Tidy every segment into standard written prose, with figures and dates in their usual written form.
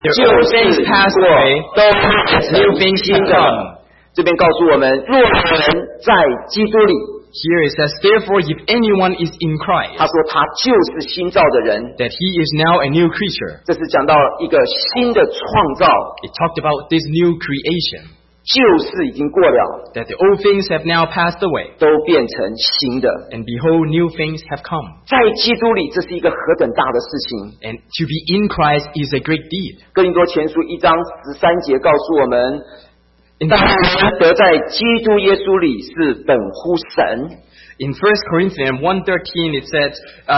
旧 things pass away, 都变 new 成 things 新 have 的。 come. 这边告诉我们，若有人在基督里， Here it says, therefore, if anyone is in 他 Christ, 说他就是新造的人。 that he is now a new creature. 这是讲到一个新的创造， It talked about this new creation, 旧事已经过了， that the old things have now passed away, 都变成新的。 and behold, new things have come. 在基督里，这是一个何等大的事情！ And to be in Christ is a great deed. 哥林多前书1章13节告诉我们，但我们得在基督耶稣里是本乎神。 In 1 Corinthians 1:13, it says,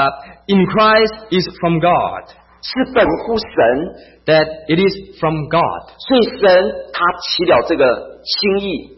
in Christ is from God, 是本乎神， that it is from God, 所以神他起了这个心意，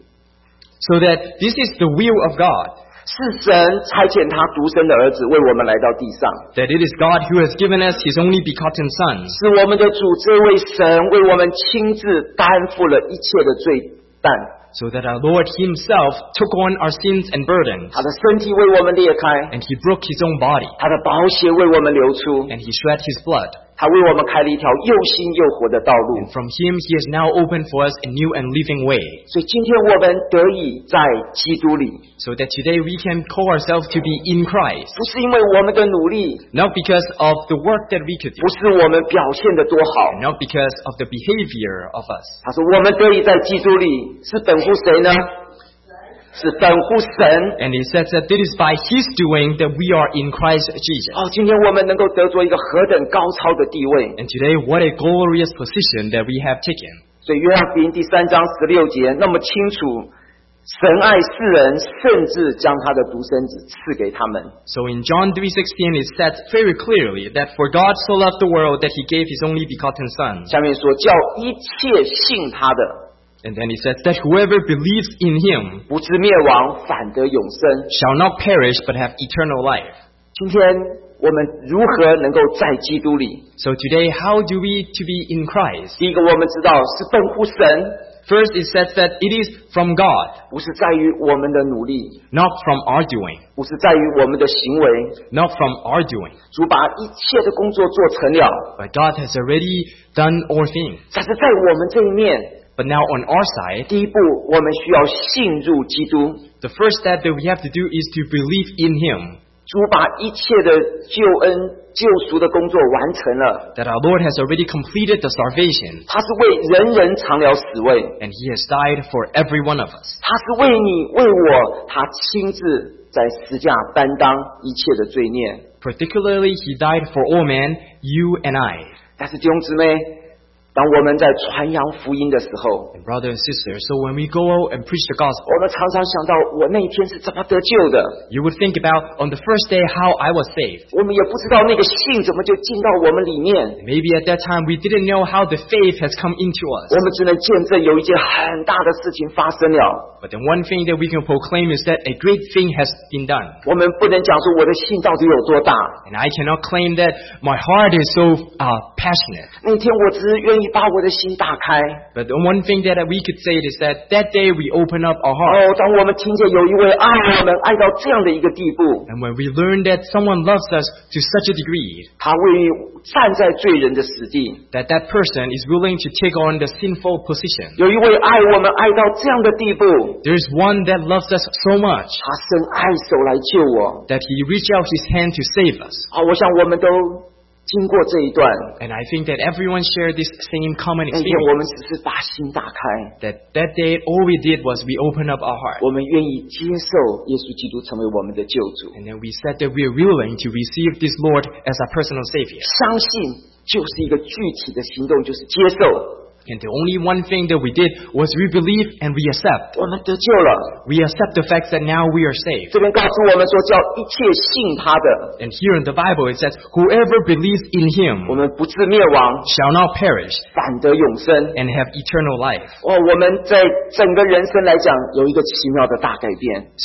so that this is the will of God, 是神差遣他独生的儿子为我们来到地上， that it is God who has given us His only begotten Son, 是我们的主这位神为我们亲自担负了一切的罪担， so that our Lord Himself took on our sins and burdens, 他的身体为我们裂开， and He broke His own body, 他的宝血为我们流出， and He shed His blood. 他为我们开了一条又新又活的道路。 And from Him He has now opened for us a new and living way, 所以今天我们得以在基督里， so that today we can call ourselves to be in Christ, 不是因为我们的努力， not because of the work that we could 不 do, 是我们表现的多好。 not because of the behavior of us. 他说我们得以在基督里，是本乎谁呢？是本乎神。 And He says that it is by His doing that we are in Christ Jesus. 今天我们能够得着一个何等高超的地位。 And today, what a glorious position that we have taken. 所以约翰福音第3章16节那么清楚，神爱世人，甚至将他的独生子赐给他们。 So in John 3:16, it says very clearly that for God so loved the world that He gave His only begotten Son. 下面说，叫一切信他的， And then He says that whoever believes in Him 不至灭亡，反得永生。 shall not perish but have eternal life. 今天我们如何能够在基督里？ So today, how do we to be in Christ? 第一个，我们知道是本乎神， First, it says that it is from God, 不是在于我们的努力， not from our doing, 不是在于我们的行为。 not from our doing. 主把一切的工作做成了， But God has already done all things. 但是在我们这一面， But now on our side, 第一步我们需要信入基督。 the first step that we have to do is to believe in Him, 主把一切的救恩、救赎的工作完成了， that our Lord has already completed the salvation, 他是为人人尝了死味， and He has died for every one of us. 他是为你为我，他亲自在十架担当一切的罪孽。 Particularly, He died for all men, you and I. 但是弟兄姊妹，当我们在传扬福音的时候， And brothers and sisters, so when we go out and preach the gospel, 我们常常想到我那一天是怎么得救的， you would think about on the first day how I was saved. 我们也不知道那个信怎么就进到我们里面， Maybe at that time we didn't know how the faith has come into us. 我们只能见证有一件很大的事情发生了。 But the one thing that we can proclaim is that a great thing has been done. 我们不能讲说我的信到底有多大， And I cannot claim that my heart is so passionate. 那天我只是愿意把我的心打开。 But the one thing that we could say is that that day we open up our heart. 当我们听见有一位爱我们爱到这样的一个地步， And when we learn that someone loves us to such a degree 他愿意站在罪人的死地， that that person is willing to take on the sinful position. 有一位爱我们爱到这样的地步， There's one that loves us so much 他伸爱手来救我。 that he reached out his hand to save us. 我想我们都经过这一段， And I think that everyone shared this same common 那天我们 experience. 只是把心打开， That day all we did was we opened up our heart. 我们愿意接受耶稣基督成为我们的救主， And then we said that we are willing to receive this Lord as our personal Savior. 相信就是一个具体的行动，就是接受。 And the only one thing that we did was we believe and we accept. 我们得救了。 We accept the fact that now we are saved. 这边告诉我们说，叫一切信他的， And here in the Bible it says, whoever believes in him 我们不至灭亡， shall not perish 反得永生。 and have eternal life. 我们在整个人生来讲，有一个奇妙的大改变。 So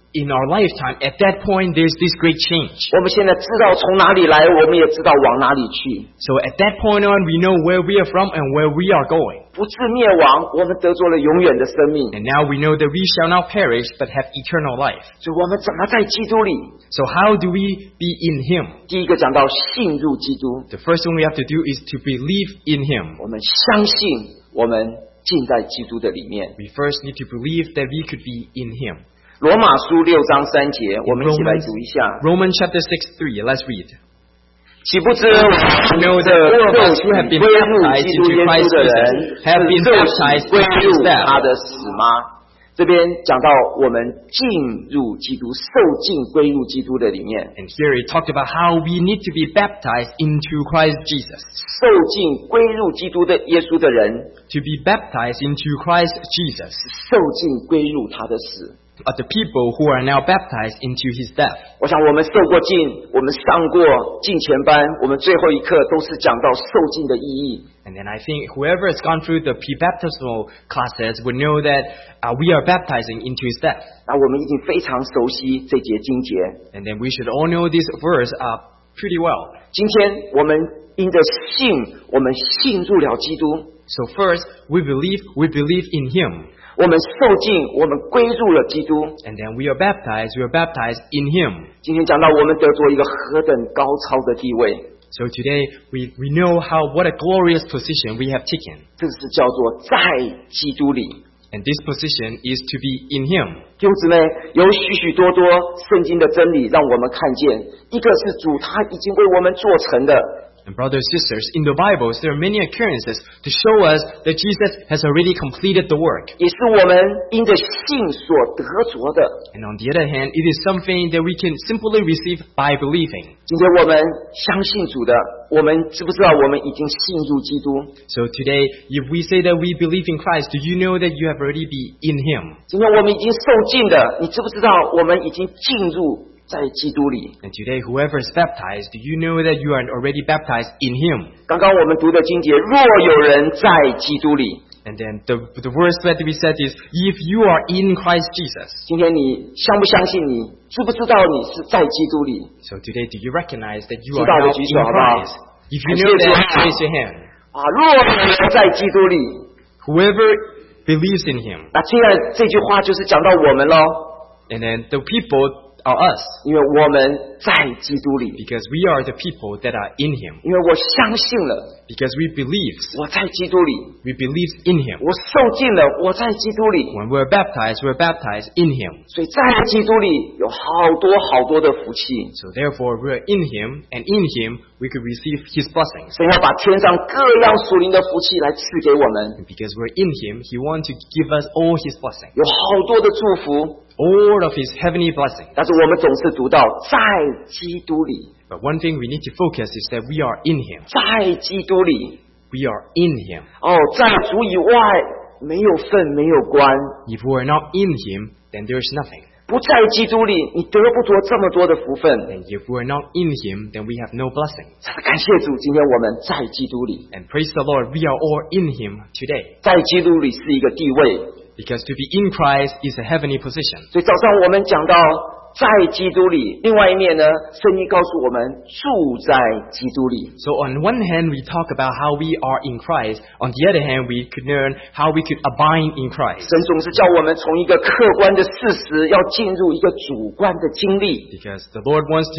in our lifetime, at that point, there's this great change. 我们现在知道从哪里来，我们也知道往哪里去。 So at that point on, we know where we are from and where we are going. 不致灭亡，我们得着了永远的生命。 And now we know that we shall not perish, but have eternal life. 所以我们怎么在基督里？ So how do we be in Him? 第一个讲到信入基督， The first thing we have to do is to believe in Him. 我们相信我们进在基督的里面。 We first need to believe that we could be in Him. 罗马书6章3节，我们一起来读一下。 Romans chapter 6:3. Let's read. 岂不知我们 know 这 that all of 肉 us 体 who have been 归入 baptized 基督 into 耶稣 Christ 的人， Jesus have been 肉 baptized 体归 into 入 His death. 他的死吗？这边讲到我们进入基督，受尽归入基督的里面， And here it talked about how we need to be baptized into Christ Jesus. 受尽归入基督的耶稣的人， To be baptized into Christ Jesus 受尽归入他的死。 are the people who are now baptized into His death. 我想我们受过浸，我们上过浸前班，我们最后一课都是讲到受浸的意义。 And then I think whoever has gone through the pre-baptismal classes would know that we are baptizing into His death. 那我们已经非常熟悉这节经节。 And then we should all know this verse pretty well. 今天我们因着信，我们信入了基督。 So first, we believe in Him. 我们受浸，我们归入了基督。 And then we are baptized in Him. 今天讲到我们得着一个何等高超的地位， So today we know what a glorious position we have taken. 这是叫做在基督里。 And this position is to be in Him. 弟兄姊妹，有许许多多圣经的真理让我们看见，一个是主他已经为我们做成的。 And brothers and sisters, in the Bibles there are many occurrences to show us that Jesus has already completed the work. 也是我们因着信所得着的。 And on the other hand, it is something that we can simply receive by believing. 今天我们相信主的，我们知不知道我们已经信入基督？ So today, if we say that we believe in Christ, do you know that you have already been in Him? 今天我们已经受尽的，你知不知道我们已经进入在基督里？ And today, whoever is baptized, do you know that you are already baptized in Him? 刚刚我们读的经节，若有人在基督里， And then the verse that we said is, if you are in Christ Jesus. 今天你相不相信你？知不知道你是在基督里？ So today, do you recognize that you 知 are 道 now 的举手 in 好不好？ Christ? If you know that, raise your hand. 啊，若有人在基督里， Whoever believes in Him. 那接下来这句话就是讲到我们喽， And then the people are us, 因为我们在基督里， because we are the people that are in Him. 因为我相信了， Because we believe. 我在基督里， We believe in Him. 我受尽了，我在基督里， When we're baptized in Him. 所以在基督里有好多好多的福气。 So therefore, we're in Him, and in Him we could receive His blessings. 神要把天上各样属灵的福气来赐给我们， And because we're in Him, He wants to give us all His blessings, 有好多的祝福， all of His heavenly blessings. 但是我们总是读到在基督里， But one thing we need to focus is that we are in Him. 在基督里。 We are in Him. 哦，在主以外没有份，没有关。 If we are not in Him, then there is nothing. 不在基督里，你得不着这么多的福分。 And if we are not in Him, then we have no blessing. 感谢主，今天我们在基督里， And praise the Lord, we are all in Him today. 在基督里是一个地位。 Because to be in Christ is a heavenly position. 所以早上我们讲到在基督里，另外一面呢，圣经告诉我们住在基督里。 So on one hand, we talk about how we are in Christ. On the other hand, we could learn how we could abide in Christ. 神总是叫我们从一个客观的事实，要进入一个主观的经历。 Because the Lord want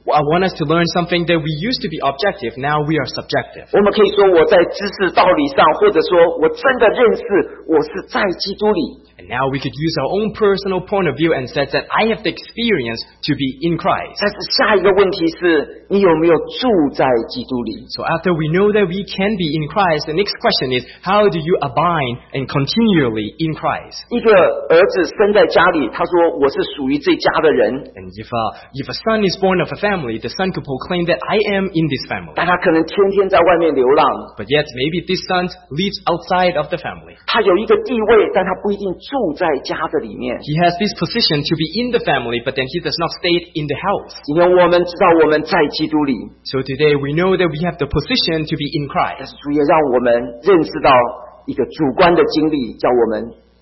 us to learn something that we used to be objective, now we are subjective. 我们可以说我在知识道理上，或者说我真的认识我是在基督里。 And now we could use our own personal point of view and say that I have the experience to be in Christ. 但是下一个问题是，你有没有住在基督里？ So after we know that we can be in Christ, the next question is, how do you abide and continually in Christ? 一个儿子生在家里，他说我是属于这家的人， And if a son is born of a family, the son could proclaim that I am in this family. 但他可能天天在外面流浪， But yet maybe this son lives outside of the family. 他有一个地位，但他不一定住在家的里面。 He has this position to be in the family, but then he does not stay in the house. 今天我们知道我们在基督里， So today we know that we have the position to be in 但 Christ. 是主也让我们认识到一个主观的经历，叫我们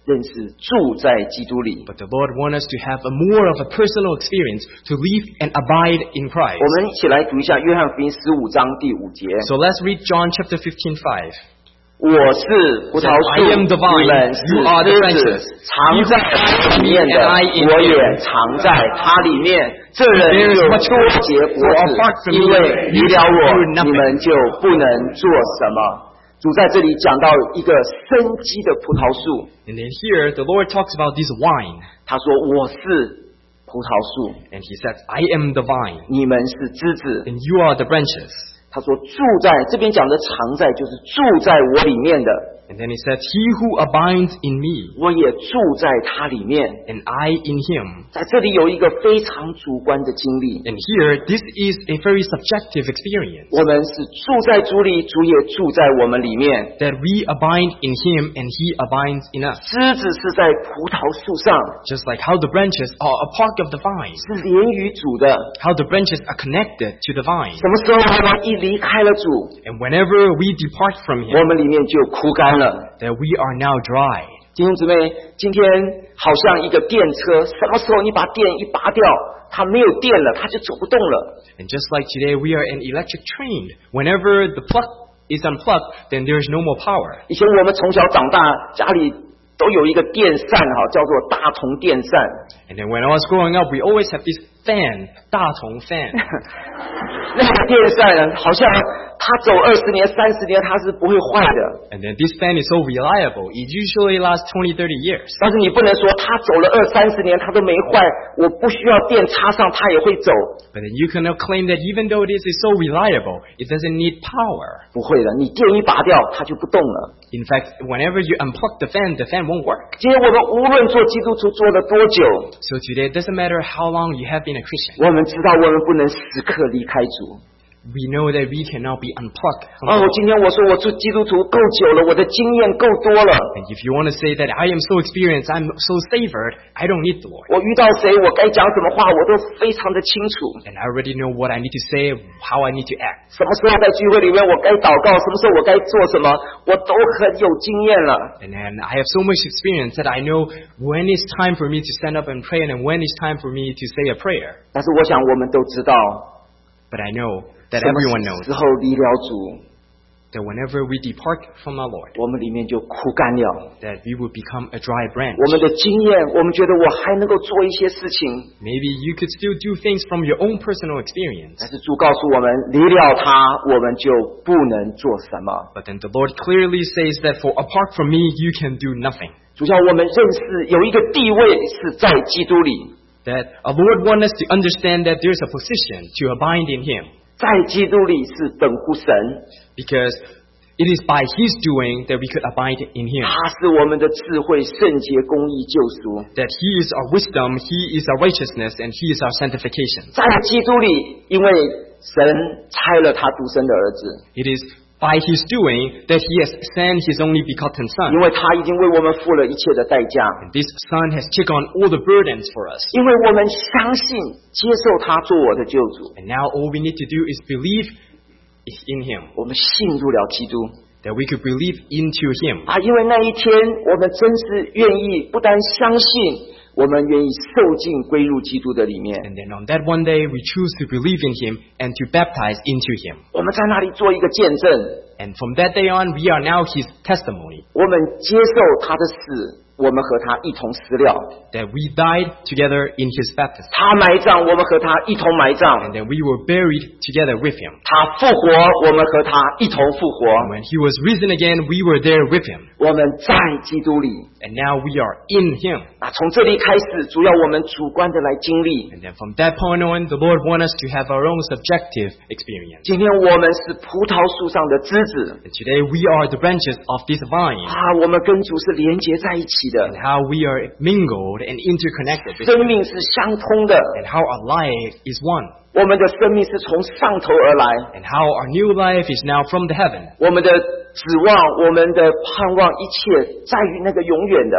认识住在基督里。 But the Lord wants us to have a more of a personal experience, to live and abide in Christ. 我们一起来读一下约翰福音15章第5节。 So let's read John chapter 15:5. 我是葡萄树， I am the vine, 你们是 you are the 枝 branches. 子，藏在我里面的，我也藏在它里面。这人就多结果子，因为离了我，你们就不能做什么。主在这里讲到一个生机的葡萄树， And then here, the Lord talks about this wine. 他说我是葡萄树， And he says, I am the vine, 你们是枝子。 and you are the branches. 他说住在这边讲的藏在，就是住在我里面的， And then he says, He who abides in me, 我也住在他里面。 and I in him. 在这里有一个非常主观的经历， And here, this is a very subjective experience. 我们是住在主里，主也住在我们里面。 That we abide in him, and he abides in us. 枝子是在葡萄树上， Just like how the branches are a part of the vine. 是连于主的。 How the branches are connected to the vine. 什么时候我们一离开了主， And whenever we depart from 我 him, 们里面就枯干了。 that we are now dry. 弟兄姊妹，今天好像一个电车，什么时候你把电一拔掉，它没有电了，它就走不动了。 And just like today, we are an electric train. Whenever the plug is unplugged, then there is no more power. 以前我们从小长大，家里都有一个电扇哈，叫做大同电扇。 And then when I was growing up, we always have this fan, 大同 fan. 那个电扇呢，好像它走20年、30年，它是不会坏的。 And then this fan is so reliable. It usually lasts 20, 30 years. 但是你不能说它走了20、30年它都没坏，我不需要电插上它也会走。 But then you cannot claim that even though this is so reliable, it doesn't need power. 不会的，你电一拔掉，它就不动了。 In fact, whenever you unplug the fan won't work. 今天我们无论做基督徒做了多久， So today, it doesn't matter how long you have been a Christian. 我们知道我们不能时刻离开主。 We know that we cannot be unplugged. 哦，今天我说我做基督徒够久了，我的经验够多了。 And if you want to say that I am so experienced, I'm so savored, I don't need the Lord. 我遇到谁，我该讲什么话，我都非常的清楚。 And I already know what I need to say, how I need to act. 什么时候在聚会里面我该祷告，什么时候我该做什么，我都很有经验了。 And then I have so much experience that I know when it's time for me to stand up and pray and when it's time for me to say a prayer. 但是我想我们都知道， But I know that 什么 everyone knows 时候离了主， that whenever we depart from our Lord, 我们里面就枯干了。 that we will become a dry branch. 我们的经验，我们觉得我还能够做一些事情， Maybe you could still do things from your own personal experience. 但是主告诉我们，离了他，我们就不能做什么。 But then the Lord clearly says that for apart from me, you can do nothing. 主叫我们认识有一个地位是在基督里， That our Lord wants us to understand that there's a position to abide in Him. 在基督里是等乎神， Because it is by His doing that we could abide in Him. 他是我们的智慧、圣洁、公义、救赎。 That He is our wisdom, He is our righteousness, and He is our sanctification. 在基督里，因为神差了他独生的儿子， It is by His doing that He has sent His only begotten 因 Son. 为他已经为我们付了一切的代价， And this Son has taken on all the burdens for us. 因为我们相信接受他做我的救主， And now all we need to do is believe in Him. 我们信入了基督 That we could believe into Him. 啊！因为那一天，我们真是愿意，不但相信，我们愿意受尽归入基督的里面。 And then on that one day, we choose to believe in Him and to baptize into Him. 我们在那里做一个见证， And from that day on, we are now His testimony. 我们接受他的死，我们和他一同死了； That we died together in His baptism. 他埋葬，我们和他一同埋葬； And then we were buried together with Him. 他复活，我们和他一同复活。 And when He was risen again, we were there with Him. 我们在基督里。 And now we are in Him. 啊，从这里开始，主要我们主观的来经历。 And then from that point on, the Lord wants us to have our own subjective experience. 今天我们是葡萄树上的枝子 And today we are the branches of this vine. 啊，我们跟主是连结在一起的 And，how we are mingled and interconnected with 生 Him. 命是相通的， And how our life is one. 我们的生命是从上头而来， And how our new life is now from the heaven. 我们的指望、我们的盼望，一切在于那个永远的。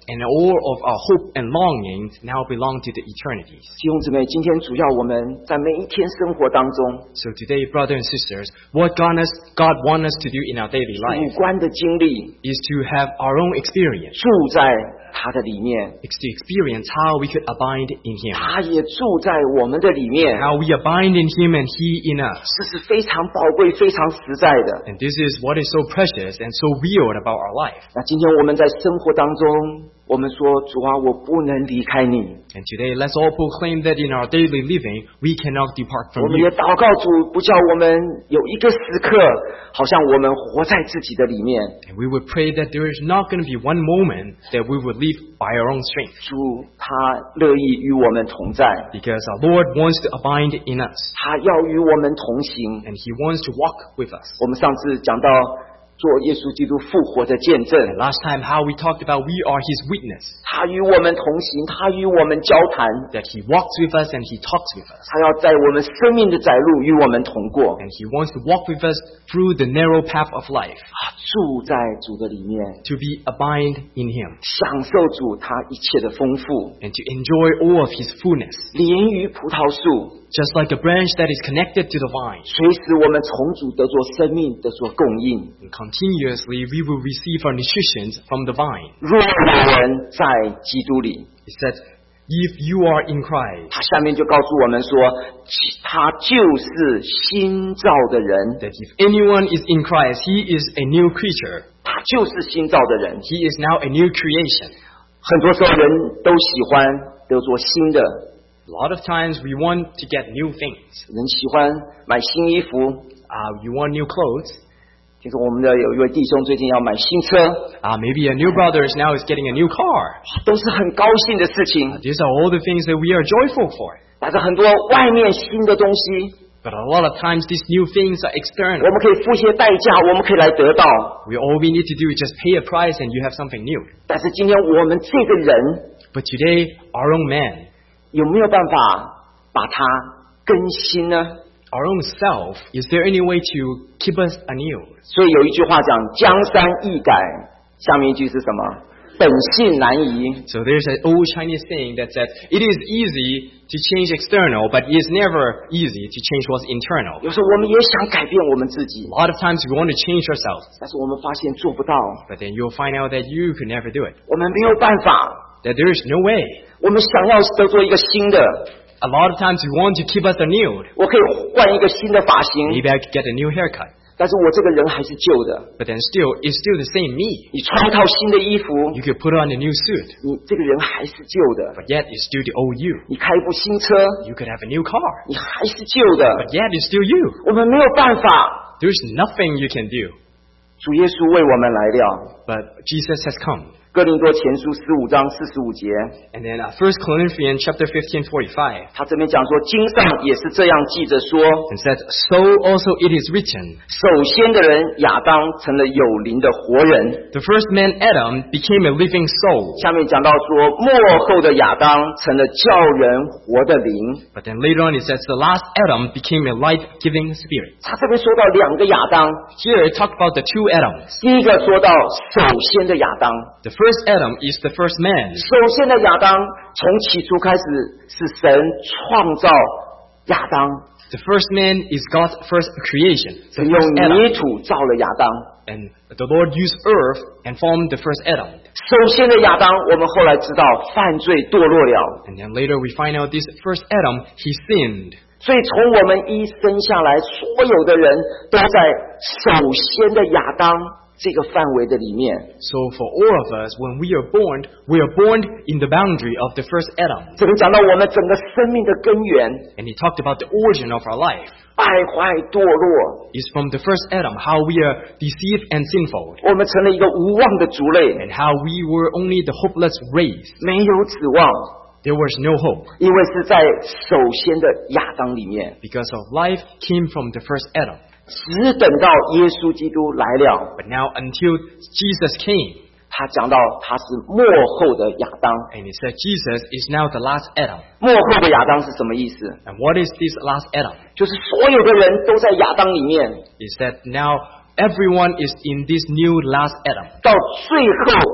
And all of our hope and longings now belong to the eternities. 弟兄姊妹，今天主要我们在每一天生活当中， So today, brothers and sisters, what God wants us to do in our daily 主 life 观的经历 is to have our own experience. 住在他的里面， It's to experience how we could abide in Him. 他也住在我们的里面， How we abide in Him and He in us. 这是非常宝贵、非常实在的。 And this is what is so precious and so real about our life. 那今天我们在生活当中，我们说主啊，我不能离开你。 And today, let's all proclaim that in our daily living, we cannot depart 我 from 们也 you. 祷告主，不叫我们有一个时刻，好像我们活在自己的里面。 And we would pray that there is not going to be one moment that we would live by our own strength. 主他乐意与我们同在， Because our Lord wants to abide in us. 他要与我们同行。 And He wants to walk with us. 我们上次讲到做耶稣基督复活的见证， And last time, how we talked about we are His witness. 他与我们同行，他与我们交谈， That He walks with us and He talks with us. 他要在我们生命的窄路与我们同过， And He wants to walk with us through the narrow path of life. 住在主的里面， To be abide in Him. 享受主他一切的丰富， And to enjoy all of His fullness. 连于葡萄树， Just like a branch that is connected to the vine. 随时我们从主得着生命，得着供应。 And continuously we will receive our nutrition from the vine. 若有人在基督里， It says, if you are in Christ, 他下面就告诉我们说，他就是新造的人， that if anyone is in Christ, he is a new creature. 他就是新造的人。 He is now a new creation. 很多时候人都喜欢得着新的， A lot of times we want to get new things. 人喜欢买新衣服。 You want new clothes. 听说我们的有一位弟兄最近要买新车， Maybe a new brother now is getting a new car. 都是很高兴的事情。 These are all the things that we are joyful for. 但是很多外面新的东西， But a lot of times these new things are 我 external. 们可以付一些代价，我们可以来得到。 All we need to do is just pay a price and you have something new. 但是今天我们这个人 But today, our own man, 有没有办法把它更新呢？ our own self, is there any way to keep us anew? 所以有一句话讲江山易改，下面一句是什么？本性难移。 So there's an old Chinese saying that says, it is easy to change external, but it is never easy to change what's internal. 有时候我们也想改变我们自己， A lot of times we want to change ourselves, 但是我们发现做不到， but then you'll find out that you could never do it. 我们没有办法。 That there is no way. 我们想要得做一个新的， A lot of times we want to keep us renewed. 我可以换一个新的发型， Maybe I could get a new haircut. 但是我这个人还是旧的。 But then still, it's still the same me. 你穿一套新的衣服， You could put on a new suit, 你这个人还是旧的。 but yet it's still the old you. 你开一部新车， You could have a new car, 你还是旧的。 but yet it's still you. 我们没有办法。 There's nothing you can do. 主耶稣为我们来了。 But Jesus has come. 哥林多前书15章45节， And then 1 Corinthians chapter 15:45, 他这边讲说，经上也是这样记着说， and says, so also it is written, 首先的人亚当成了有灵的活人。 the first man Adam became a living soul. 下面讲到说，末后的亚当成了叫人活的灵。 But then later on it says the last Adam became a life-giving spirit. 他这边说到两个亚当， Here it talked about the two Adams. 第一个说到首先的亚当， The first Adam is the first man. 首先的亚当从起初开始是神创造亚当， The first man is God's first creation. 神 The 用 first Adam. 泥土造了亚当。 And the Lord used earth and formed the first Adam. 首先的亚当，我们后来知道犯罪堕落了， And then later we find out this first Adam, he sinned. 所以从我们一生下来，所有的人都在首先的亚当这个范围的里面。 So for all of us, when we are born in the boundary of the first Adam. 这里讲到我们整个生命的根源， And he talked about the origin of our life. 败坏堕落， Is from the first Adam, how we are deceived and sinful. 我们成了一个无望的族类， And how we were only the hopeless race. 没有指望， There was no hope. 因为是在首先的亚当里面， Because of life came from the first Adam. 只等到耶稣基督来了， But now until Jesus came, 他讲到他是末后的亚当。 and he said Jesus is now the last Adam. 末后的亚当是什么意思？ And what is this last Adam? 就是所有的人都在亚当里面， Is that now everyone is in this new last Adam. 到最后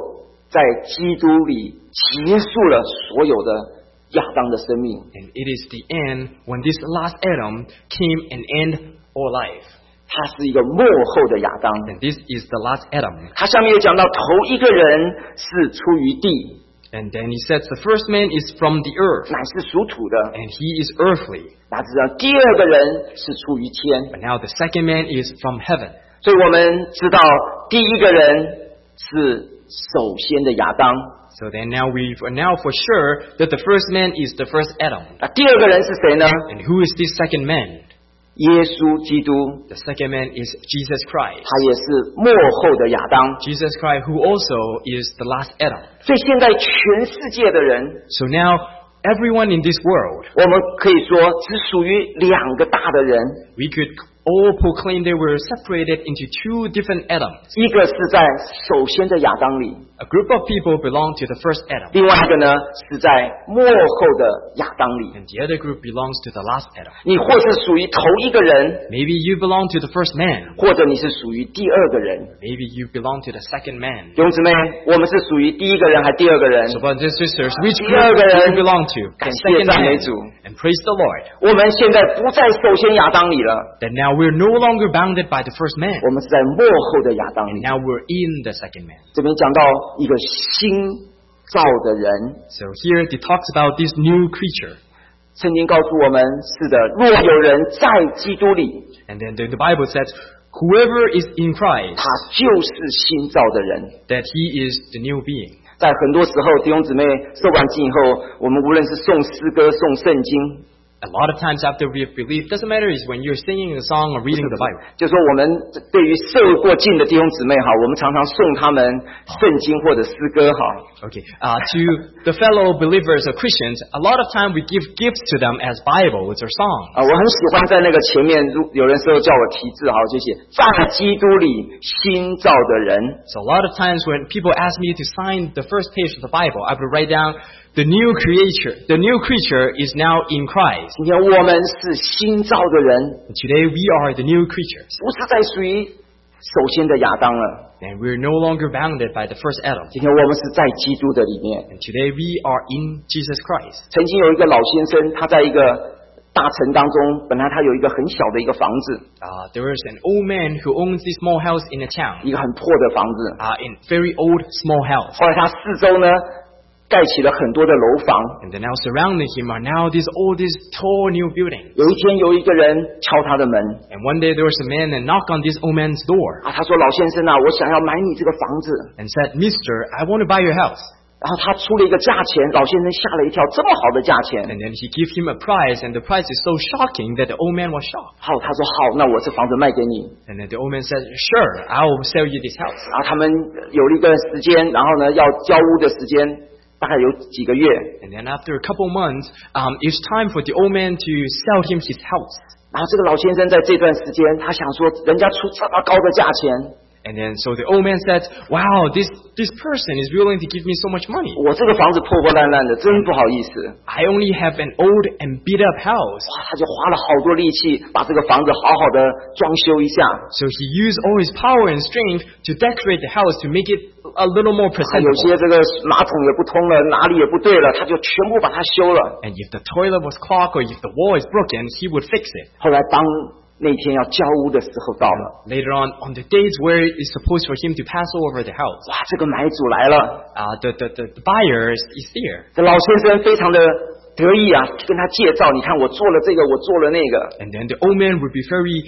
在基督里结束了所有的亚当的生命。 And it is the end when this last Adam came and end all life. 他是一个末后的亚当。 And this is the last Adam. 他下面又讲到，头一个人是出于地， And then he says the first man is from the earth, 乃是属土的。 and he is earthly. 那知道第二个人是出于天。 But now the second man is from heaven. 所以我们知道第一个人是首先的亚当。 So then now we know for sure that the first man is the first Adam. 那第二个人是谁呢？ And who is this second man? 耶稣基督， The second man is Jesus Christ. 他也是幕后的亚当。 Jesus Christ, who also is the last Adam. 所以现在全世界的人， So now everyone in this world, 我们可以说只属于两个大的人， we could all proclaim they were separated into two different Adams. 一个是在首先的亚当里， A group of people belong to the first Adam, 另外一个呢是在幕后的亚当里。 and the other group belongs to the last Adam. 你或是属于头一个人， Maybe you belong to the first man. 或者你是属于第二个人。 Maybe you belong to the second man. 弟兄姊妹，我们是属于第一个人还第二个人？ So, brothers and sisters, which group 第二个人 do you belong to? 感 The 谢 second 赞美 man. 主。 And praise the Lord. 我们现在不在首先亚当里了， That now we're no longer bounded by the first man. 我们是在幕后的亚当里。 Now we're in the second man. 这边讲到一个新造的人， So here it talks about this new creature. 圣经告诉我们，是的，若有人在基督里， And then the Bible says, whoever is in Christ, 他就是新造的人。 that he is the new being. 在很多时候，弟兄姊妹受完浸以后，我们无论是诵诗歌、诵圣经， A lot of times after we have believed, doesn't matter is when you're singing a song or reading the Bible. 就说我们对于受过浸的弟兄姊妹好，我们常常送他们圣经或者诗歌好。 Okay, to the fellow believers or Christians, a lot of time we give gifts to them as Bibles or songs. 我很喜欢在那个前面，有人时候叫我题字好，就写在基督里新造的人。 So a lot of times when people ask me to sign the first page of the Bible, I would write down the new creature. The new creature is now in Christ. 今天我们是新造的人， And today we are the new creatures. 不是在属于首先的亚当了。 And we're no longer bounded by the first Adam. 今天我们是在基督的里面。 And today we are in Jesus Christ. 曾经有一个老先生，他在一个大城当中，本来他有一个很小的一个房子， There was an old man who owns this small house in a town. 一个很破的房子。 In very old small house. 后来他四周呢盖起了很多的楼房。 And then now surrounding him are now all these tall new buildings. 有一天有一个人敲他的门， And one day there was a man and knocked on this old man's door 他说：“老先生啊，我想要买你这个房子。” and said, Mister, I want to buy your house. 然后他出了一个价钱，老先生吓了一跳，这么好的价钱。 And then he gave him a price, and the price is so shocking that the old man was shocked. 好，他说好，那我这房子卖给你。 And then the old man said, Sure, I'll sell you this house. 然后他们有了一段时间，然后呢要交屋的时间大概有几个月。 And then after a couple months, it's time for the old man to sell him his house. 然后这个老先生在这段时间，他想说，人家出这么高的价钱， And then so the old man said, Wow, this person is willing to give me so much money. 我这个房子破破烂烂的，真不好意思。 I only have an old and beat up house. 哇，他就花了好多力气，把这个房子好好的装修一下。 So he used all his power and strength to decorate the house to make it a little more 有 presentable. 些这个马桶也不通了，哪里也不对了，他就全部把它修了。 And if the toilet was clogged or if the wall is broken, he would fix it. 后来当那天要交屋的时候到了， Later on the days where it's supposed for him to pass over the house, 哇，这个买主来了， the buyer is here. 这老先生非常的得意啊，跟他介绍，你看我做了这个，我做了那个。 And then the old man would be very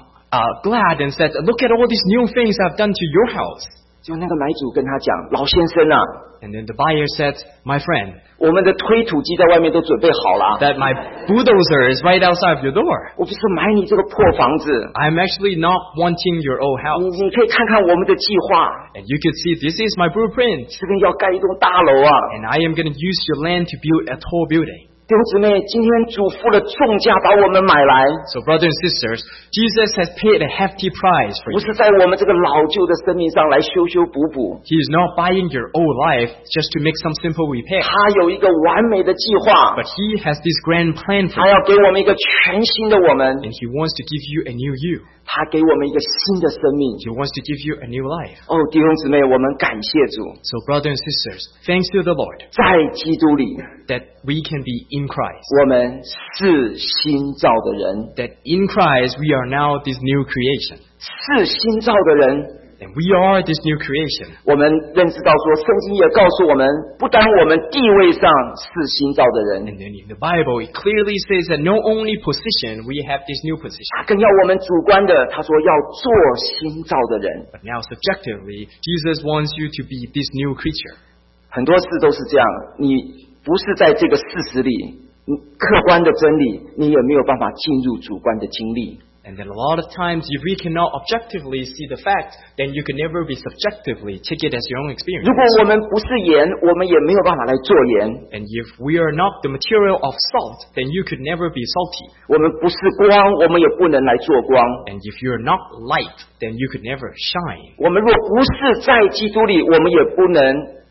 glad and said, Look at all these new things I've done to your house. 就那个买主跟他讲，老先生啊， And then the buyer said, My friend, 我们的推土机在外面都准备好了， that my bulldozer is right outside your door. 我不是买你这个破房子， I'm actually not wanting your old house. 你可以看看我们的计划， And you could see this is my blueprint. 这边要盖一栋大楼啊。 And I am going to use your land to build a tall building. 弟兄姊妹，今天主付了重价把我们买来， So brothers and sisters, Jesus has paid a hefty price for 不 you. 是在我们这个老旧的生命上来修修补补， He is not buying your old life just to make some simple repair. 他有一个完美的计划， But He has this grand plan for 他 you. 要给我们一个全新的我们， And He wants to give you a new you. 他给我们一个新的生命。 He wants to give you a new life. 哦，弟兄姊妹，我们感谢主， So brothers and sisters, thanks to the Lord 在基督里， that we can be in Christ. 我们是新造的人， That in Christ we are now this new creation. 是新造的人。 And we are this new creation. 我们认识到说，圣经也告诉我们，不单我们地位上是新造的人， And then in the Bible, it clearly says that not only position, we have this new position. 他更要我们主观的，他说要做新造的人。 But now subjectively, Jesus wants you to be this new creature. 很多事都是这样，你不是在这个事实里，客观的真理，你也没有办法进入主观的经历。 And then a lot of times, if we cannot objectively see the fact, then you can never be subjectively take it as your own experience. 如果我们不是盐，我们也没有办法来做盐。 And if we are not the material of salt, then you could never be salty. 我们不是光，我们也不能来做光。 And if you're not light, then you could never shine. 我们若不是在基督里，我们也不能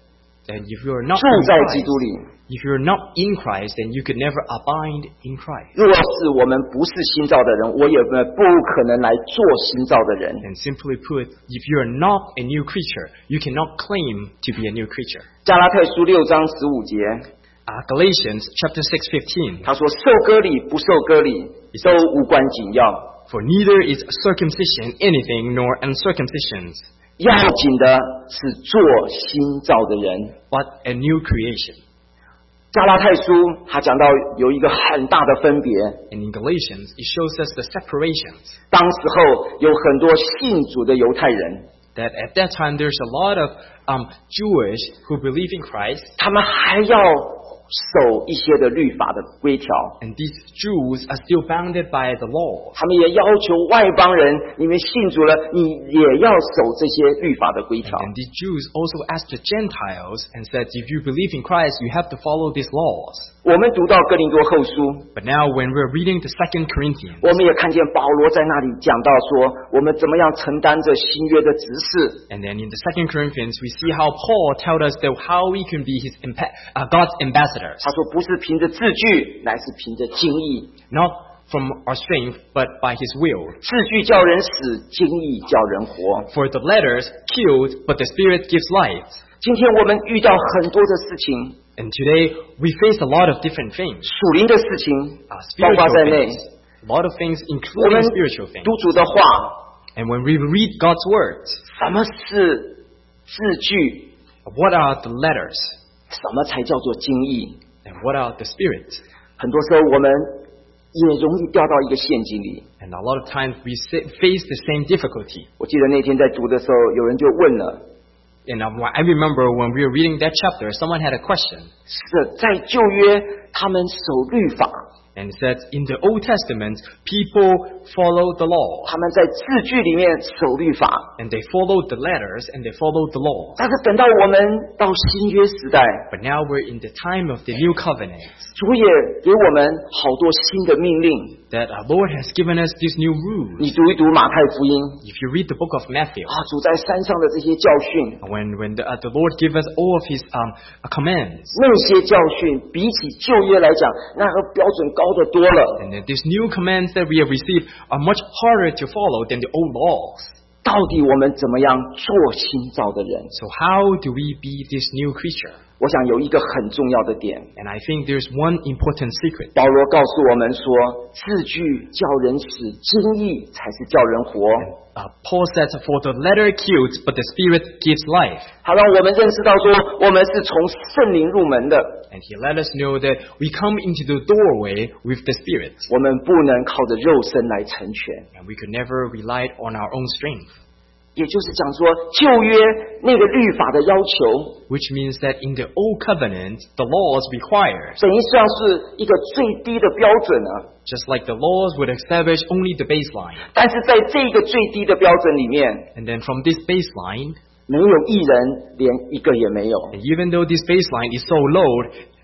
And if you're not 住 in 在基 Christ, 督里。 if you're not in Christ, then you could never abide in Christ. 若是我们不是新造的人，我也不可能来做新造的人。 And simply put, if you're not a new creature, you cannot claim to be a new creature. 加拉太书6章15节， Galatians chapter 6:15. 他说：“受割礼不受割礼都无关紧要， For neither is circumcision anything nor uncircumcision, 要紧的是做新造的人。” but a new creation. 加拉太书他讲到有一个很大的分别， And in Galatians, it shows us the separations. 当时候有很多信主的犹太人， That at that time there's a lot of Jewish who believe in Christ, 他们还要守一些的律法的规条， and these Jews are still bounded by the law. 他们也要求外邦人，你们信主了，你也要守这些律法的规条。 And these Jews also asked the Gentiles and said, if you believe in Christ, you have to follow these laws. 我们读到哥林多后书， But now when we're reading the 2 Corinthians, 我们也看见保罗在那里讲到说，我们怎么样承担着新约的指示。 and then in the 2 Corinthians, we see how Paul tells us that how we can be God's ambassadors. 他说，不是凭着字句，乃是凭着经意。 Not from our strength, but by His will. 字句叫人死，经意叫人活。 For the letters killed, but the Spirit gives life. 今天我们遇到很多的事情， And today, we face a lot of different things, 属灵的事情，包 spiritual 括在内。 things, a lot of things 我 including 们 spiritual things. 读主的话， And when we read God's words, 什么是字句？ what are the letters? 什么才叫做经意？ And what are the spirits? 很多时候我们也容易掉到一个陷阱里。 And a lot of times we face the same difficulty. 我记得那天在读的时候，有人就问了： And I remember when we were reading that chapter, someone had a question. 是在旧约他们守律法， And it said, in the Old Testament, people follow the law. 他们在字句里面守律法， And they followed the letters and they followed the law. 但是等到我们到新约时代， But now we're in the time of the new covenant. 主也给我们好多新的命令。 That our Lord has given us these new rules. 你读一读马太福音 If you read the book of Matthew, 啊，主在山上的这些教训， when the Lord gave us all of His commands, 那些教训比起旧约来讲，那个标准高得多了。 and then these new commands that we have received are much harder to follow than the old laws. 到底我们怎么样做新造的人？ So how do we be this new creature? 我想有一个很重要的点， And I think there's one important secret. 保罗告诉我们说，字句叫人死，经意才是叫人活。 Paul says, for the letter kills, but the Spirit gives life. 他让我们认识到说，我们是从圣灵入门的， And he let us know that we come into the doorway with the Spirit. 我们不能靠着肉身来成全。 And we could never rely on our own strength. 也就是讲说，旧约那个律法的要求， Which means that in the old covenant, the laws require, 等于像是一个最低的标准啊。 just like the laws would establish only the baseline. 但是在这个最低的标准里面， And then from this baseline, 没有一人，连一个也没有。 and even though this baseline is so low,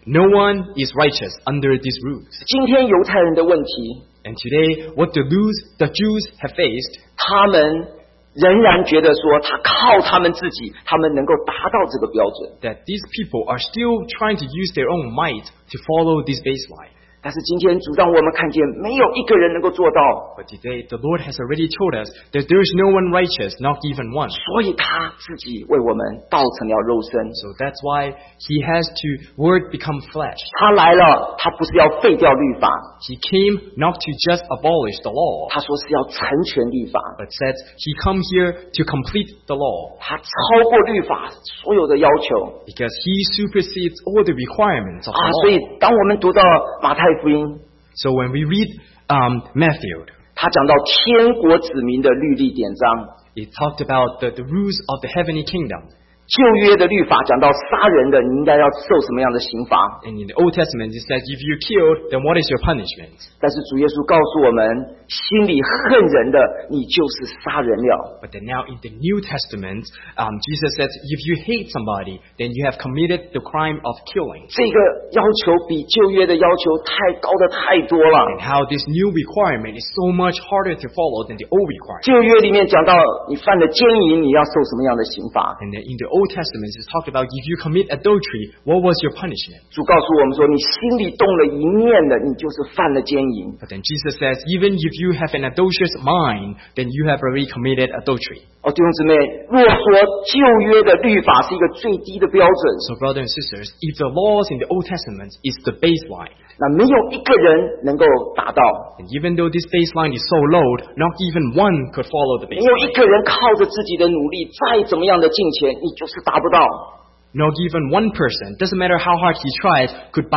No one is righteous under these rules. 今天犹太人的问题， And today, what the Jews have faced, 他们仍然觉得说，他靠他们自己，他们能够达到这个标准。 that these people are still trying to use their own might to follow this baseline. 但是今天主让我们看见，没有一个人能够做到， But today, the Lord has already told us that there is no one righteous, not even one. 所以他自己为我们道成了肉身。 So that's why He has to Word become flesh. 他来了，他不是要废掉律法， He came not to just abolish the law, 他说是要成全律法， but said He come here to complete the law, 他超过律法所有的要求 because He supersedes all the requirements of 啊！ the 所以 law. 当我们读到马太福音， So when we read Matthew, 他讲到天国子民的律例典章， it talked about the rules of the heavenly kingdom. 旧约的律法讲到杀人的，你应该要受什么样的刑罚？ And in the Old Testament, it says, if you're killed, then what is your punishment? 但是主耶稣告诉我们，心里恨人的，你就是杀人了。 But then now in the New Testament, Jesus says, if you hate somebody, then you have committed the crime of killing. 这个要求比旧约的要求太高的太多了。 And how this new requirement is so much harder to follow than the old requirement. 旧约里面讲到，你犯了奸淫，你要受什么样的刑罚？ And then in the Old Testament, it's talked about if you commit adultery, what was your punishment? 主告诉我们说，你心里动了一念的，你就是犯了奸淫。 But then Jesus says, even if you have an adulterous mind, then you have already committed adultery. 哦，弟兄姊妹，若说旧约的律法是一个最低的标准， So brothers and sisters, if the laws in the Old Testament is the baseline, 那没有一个人能够达到， and even though this baseline is so low, not even one could follow the 没有一 baseline. 个人靠着自己的努力，再怎么样的金钱，你就是达不到。 Not even one person, doesn't matter how hard he tries, could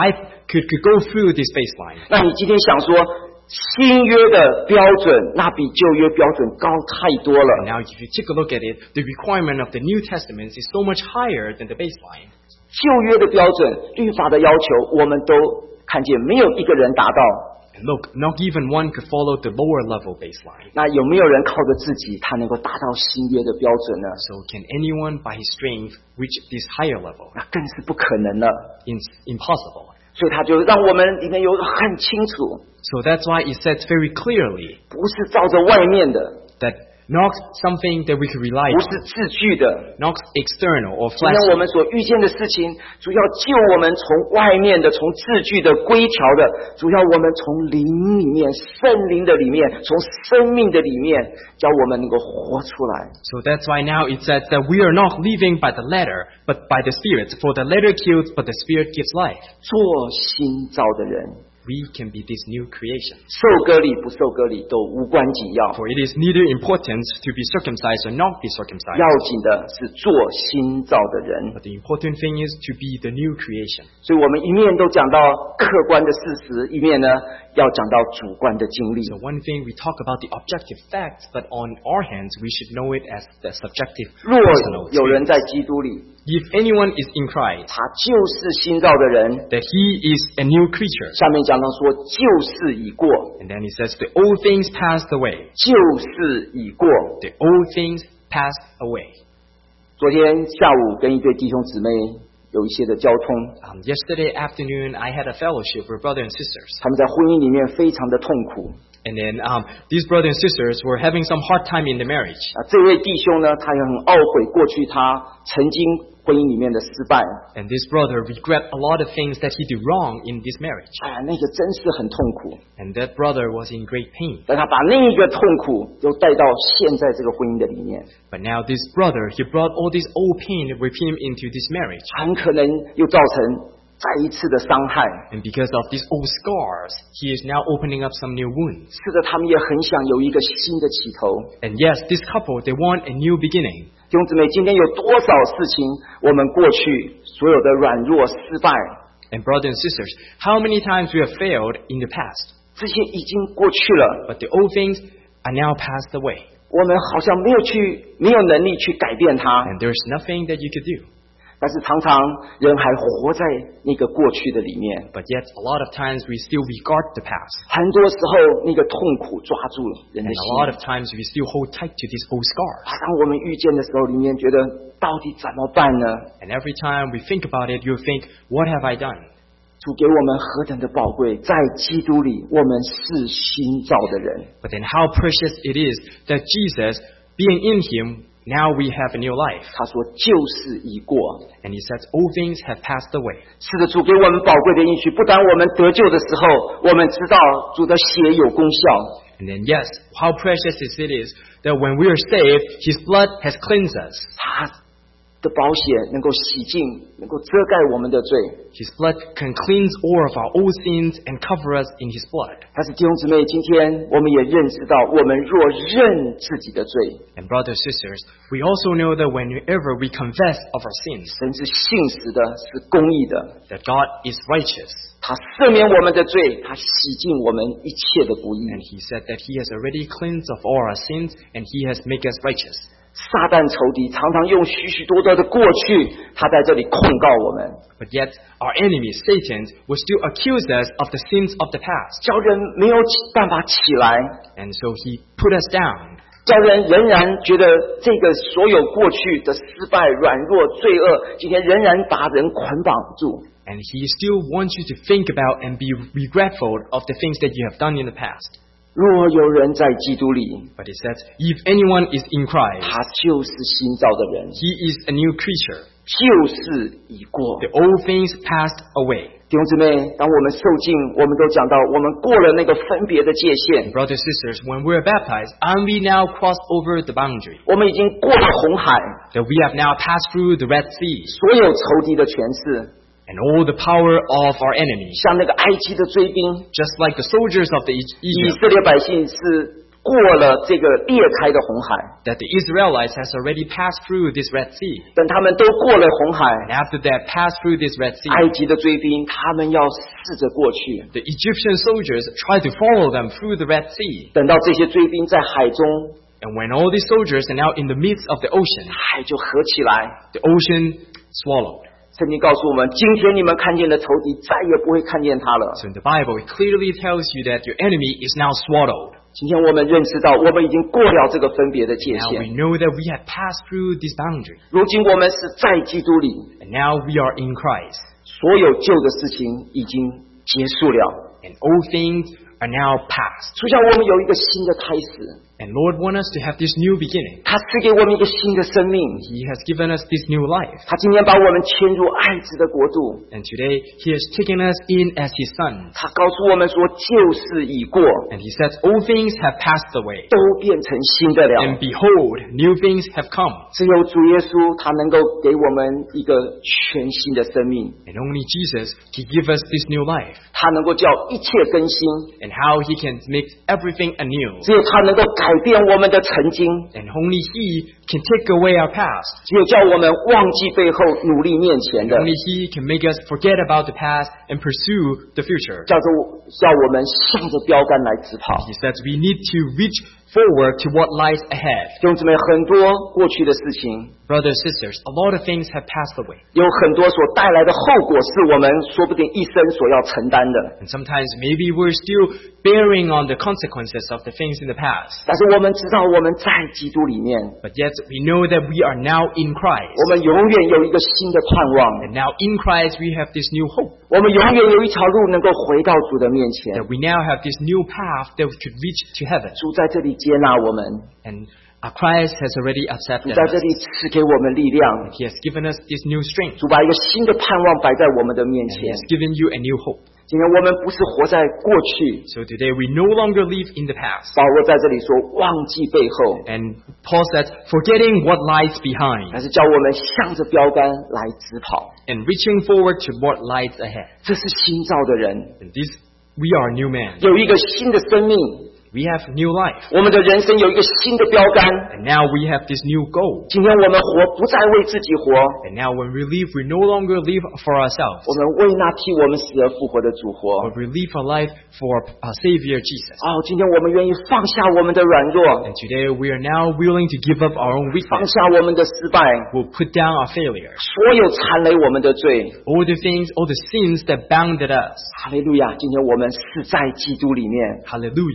go through this baseline. 那你今天想说，新约的标准那比旧约标准高太多 And 了。 now if you take a look at it, the requirement of the New Testament is so much higher than the baseline. 旧约的标准、律法的要求，我们都看见没有一个人达到。 And look, not even one could follow the lower level baseline. 那有没有人靠着自己，他能够达到新约的标准呢？ So can anyone by his strength reach this higher level? 那更是不可能了。 It's impossible. 所以他就让我们里面有很清楚， So that's why it says very clearly 不是照着外面的， that not something that we can rely 不是 on, 字句的。 not external or 今天我 flashy. 们所遇见的事情，主要救我们从外面的、从字句的规条的，主要我们从灵里面、圣灵的里面、从生命的里面，叫我们能够活出来。 So that's why now it says that we are not living by the letter, but by the Spirit. For the letter kills, but the Spirit gives life. 做新造的人， We can be this new creation. 受割礼不受割礼都无关紧要， For it is neither important to be circumcised or not be circumcised. 要紧的是做新造的人。 But the important thing is to be the new creation. 所以我们一面都讲到客观的事实，一面呢要讲到主观的经历。 So one thing we talk about the objective facts, but on our hands we should know it as the subjective 若 personal 有人 experience. 在基督里， If anyone is in Christ, 他就是新造的人。 that he is a new creature. 下面讲到说，旧事已过， And then he says, the old things passed away. 旧事已过。 The old things passed away. 昨天下午跟一对弟兄姊妹有一些的交通， Yesterday afternoon, I had a fellowship with brothers and sisters. 他们在婚姻里面非常的痛苦。 And then these brothers and sisters were having some hard time in the marriage. 这位弟兄呢，他也很懊悔过去他曾经婚姻里面的失败。 And this brother regret a lot of things that he did wrong in this marriage. 那个真是很痛苦。 And that brother was in great pain. 但他把那个痛苦又带到现在这个婚姻的里面， But now this brother, he brought all this old pain with him into this marriage. 很可能又造成再一次的伤害。 And because of these old scars, he is now opening up some new wounds. 是的，他们也很想有一个新的起头。 And yes, this couple, they want a new beginning. 弟兄姊妹，今天有多少事情，我们过去所有的软弱、失败， And brothers and sisters, how many times we have failed in the past? 这些已经过去了， But the old things are now passed away. 我们好像没有能力去改变它。 And there's nothing that you could do. 但是常常人还活在那个过去的里面， But yet, a lot of times we still regard the past. 很多时候那个痛苦抓住人 And 的 a lot 心。 of times we still hold tight to these old scars. 当我们遇见的时候，里面觉得到底怎么办呢？ And every time we think about it, you think, what have I done? 主给我们何等的宝贵，在基督里我们是新造的人。 But then how precious it is that Jesus, being in him, now we have a new life. 他说旧事已过。 And he says, all things have passed away. 是的，主给我们宝贵的应许，不但我们得救的时候，我们知道主的血有功效。 And then yes, how precious it is that when we are saved, his blood has cleansed us. 他的宝血能够洗净，能够遮盖我们的罪。 His blood can cleanse all of our old sins and cover us in his blood. 但是弟兄姊妹，今天我们也认识到，我们若认自己的罪， And brothers and sisters, we also know that whenever we confess of our sins, 神是信实的，是公义的。 that God is righteous. 他赦免我们的罪，他洗净我们一切的不义。 And he said that he has already cleansed of all our sins and he has made us righteous. 撒旦仇敌常常用许许多多的过去，他在这里控告我们， But yet our enemy, Satan, will still accuse us of the sins of the past. 叫人没有办法起来， And so he put us down. 叫人仍然觉得这个所有过去的失败、软弱、罪恶，今天仍然把人捆绑住。 And he still wants you to think about and be regretful of the things that you have done in the past. 若有人在基督里， But it says, if anyone is in Christ, 他就是新造的人， he is a new creature. 旧事已过。 The old things passed away. 弟兄姊妹，当我们受浸，我们都讲到，我们过了那个分别的界限， Brothers and sisters, when we're baptized, and we now crossed over the boundary, 我们已经过了红海， that we have now passed through the Red Sea, 所有仇敌的权势， and all the power of our enemies, 像那个埃及的追兵， just like the soldiers of the 以 Egypt, 色列百姓是过了这个裂开的红海， that the Israelites has already passed through this Red Sea. 等他们都过了红海， And after that, passed through this Red Sea, 埃及的追兵他们要试着过去， the Egyptian soldiers tried to follow them through the Red Sea. 等到这些追兵在海中， And when all these soldiers are now in the midst of the ocean, 海就合起来。 the ocean swallowed. 圣经告诉我们，今天你们看见的仇敌，再也不会看见他了。 So in the Bible, it clearly tells you that your enemy is now swallowed. 今天我们认识到，我们已经过了这个分别的界 Now we 限。 know that we have passed through this boundary. 如今我们是在基督里， And now we are in Christ. 所有旧的事情已经结束了。 And all things are now past. 主想我们有一个新的开始， And Lord wants us to have this new beginning. 他赐给我们一个新的生命。 He has given us this new life. 他今天把我们迁入爱子的国度。 And today, He has taken us in as His Son. 他告诉我们说，旧事已过， And He says, all things have passed away. 都变成新的了。 And behold, new things have come. 只有主耶稣，他能够给我们一个全新的生命， And only Jesus can give us this new life. 他能够叫一切更新， And how He can make everything anew. 只有他能够改变我们的曾经， And only He can take away our past. 只有叫我们忘记背后，努力面前 And 的， only He can make us forget about the past and pursue the future. 叫我们向着标杆来直跑。 He says we need to reach forward to what lies ahead. 弟兄姊妹，很多过去的事情， Brothers and sisters, a lot of things have passed away. 有很多所带来的后果，是我们说不定一生所要承担的。 And sometimes maybe we're still bearing on the consequences of the things in the past. 但是我们知道我们在基督里面， But yet we know that we are now in Christ. 我们永远有一个新的盼望， And now in Christ we have this new hope. 我们永远有一条路能够回到主的面前。 That we now have this new path that we could reach to heaven. 主在这里接纳我们， And Christ has already 主 accepted 在这 us. 里赐给我们力量， He has given us this new strength. 主把一个新的盼望摆在我们的面 And He 前。 has given you a new hope. 今天我们不是活在过去， So today we no longer live in the past. 保罗在这里说忘记背后， And Paul says, forgetting what lies behind 但是叫我们向着标杆来直跑。 and reaching forward to what lies ahead. 这是新造的人， And this, we are new men. 有一个新的生命， We have new life. 我们的人生有一个新的标杆。 And now we have this new goal. 今天我们活不再为自己活， And now when we live, we no longer live for ourselves. 我们为那替我们死而复活的主活。 But we live our life for our Savior Jesus. 今天我们愿意放下我们的软弱， And today we are now willing to give up our own 放 weakness. 下我们的失败， We'll put down our failures. 所有缠累我们的罪。 All the things, all the sins that bounded us. 哈利路亚！今天我们是在基督里面， Hallelujah.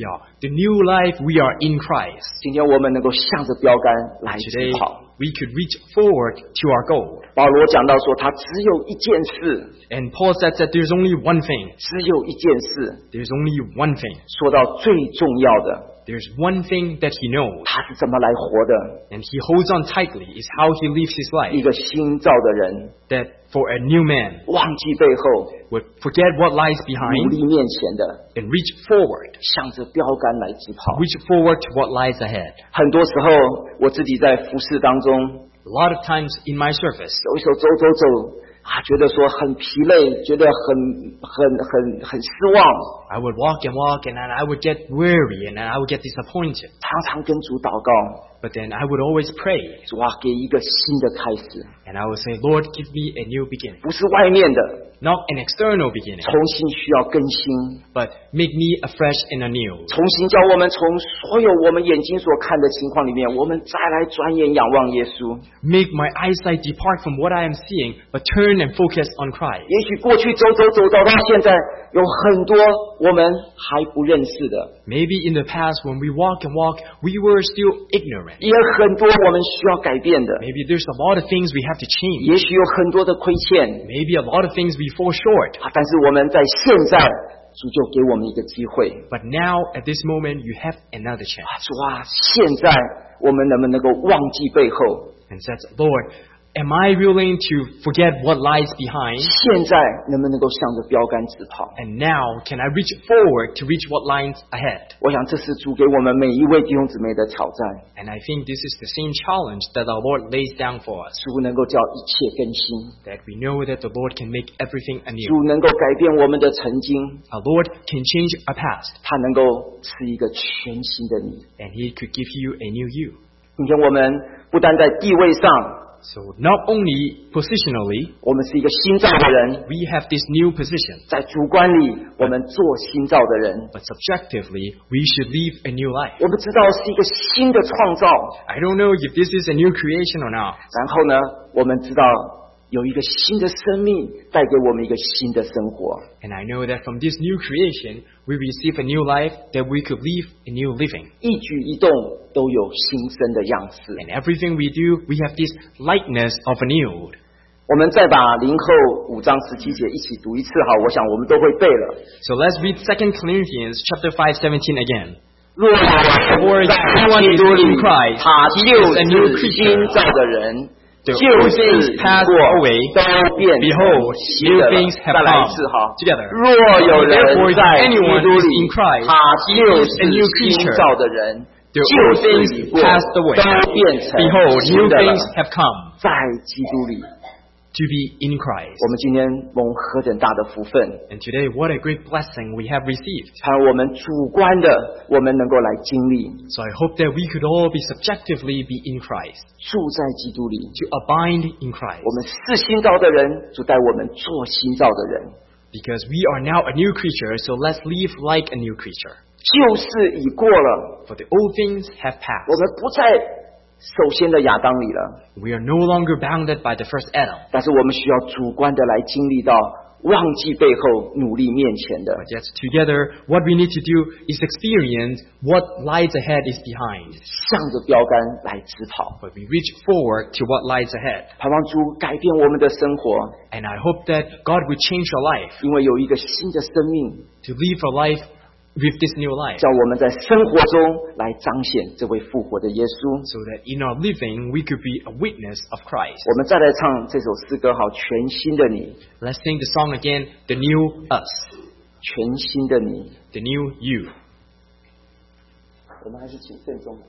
the new life, we are in Christ. 今天我们能够向着标杆来 Today, 直跑。 we could reach forward to our goal. 保罗讲到说，他只有一件事， And Paul said that there's only one thing. 只有一件事， There's only one thing. 说到最重要的， There's one thing that he knows, 他是怎么来活的。 and he holds on tightly, is how he lives his 一 life. 个新造的人， That for a new man 忘记背后， would forget what lies 努 behind 力面前的， and reach forward. 向着标杆来直跑。 Reach forward to what lies ahead. 很多时候，我自己在服侍当中， A lot of times in my service, 有时候走觉得说很疲累，觉得很失望， I would walk, and then I would get weary, and then I would get disappointed. 常常跟主祷告， But then I would always pray, 主啊，给一个新的开始， and I would say, Lord, give me a new beginning. 不是外面的， Not an external beginning, 重新需要更新， but make me afresh and anew. 重新叫我们从所有我们眼睛所看的情况里面，我们再来转眼仰望耶稣。 Make my eyesight depart from what I am seeing, but turn and focus on Christ. 也许过去走到现在，有很多我们还不认识的， Maybe in the past when we walk, we were still ignorant. 也很多我们需要改变的， Maybe there's a lot of things we have to change. 也许有很多的亏欠， Maybe a lot of things we fall short. 但是我们在现在，主就给我们一个机会。 But now, at this moment, you have another chance. 主啊，现在我们能不能够忘记背后？ And says, Lord, am I willing to forget what lies behind? 现在能不能够向着标杆直跑？ And now, can I reach forward to reach what lies ahead? 我想这是主给我们每一位弟兄姊妹的挑战。 And I think this is the same challenge that our Lord lays down for us. 主能够叫一切更新， That we know that the Lord can make everything 主 anew. 能够改变我们的曾经， Our Lord can change our past. 他能够赐一个全新的你。 And He could give you a new you. 今天我们不但在地位上， So not only positionally, 我们是一个新造的人， we have this new position. 在主观里，我们做新造的人。 But subjectively, we should live a new life. 我们知道是一个新的创造， I don't know if this is a new creation or not. 然后呢，我们知道有一个新的生命带给我们一个新的生活。 And I know that from this new creation, we receive a new life that we could live a new living. 一举一动都有新生的样式。 And everything we do, we have this likeness of a new. 我们再把林后5章17节一起读一次好，我想我们都会背了。 So let's read 2 Corinthians chapter 5:17 again. 若有人在基督里，他就是新造的人，旧事已过，都变成新的了。再来一次哈。 Together. 若有人在基督里，他就是新造的人，旧事已过，都变成 Behold, 新 new 的了。 things have come. 在基督里， To be in Christ. 我们今天蒙何等大的福分！ And today, what a great blessing we have received. 还有我们主观的，我们能够来经历 So I hope that we could all be subjectively be in Christ. 住在基督里。 To abide in Christ. 我们是新造的人，主带我们做新造的人。 Because we are now a new creature, so let's live like a new creature. 旧事已过了， For the old things have 我 passed. 们不在首先的亚当里了， We are no longer bounded by the first Adam. 但是我们需要主观的来经历到忘记背后，努力面前的。 But yet together, what we need to do is experience what lies ahead is behind. 向着标杆来直跑， But we reach forward to what lies ahead. 盼望主改变我们的生活， And I hope that God will change our life 因为有一个新的生命， to live a life with this new life. 叫我们在生活中来彰显这位复活的耶稣。 So that in our living, we could be a witness of Christ. 我们再来唱这首诗歌，好，全新的你， Let's sing the song again, the new us, 全新的你。 the new you. 我们还是请郑重。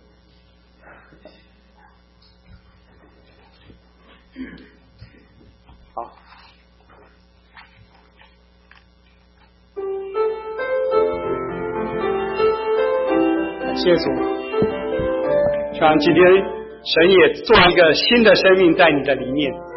好。 感谢主，希望今天神也做一个新的生命在你的里面。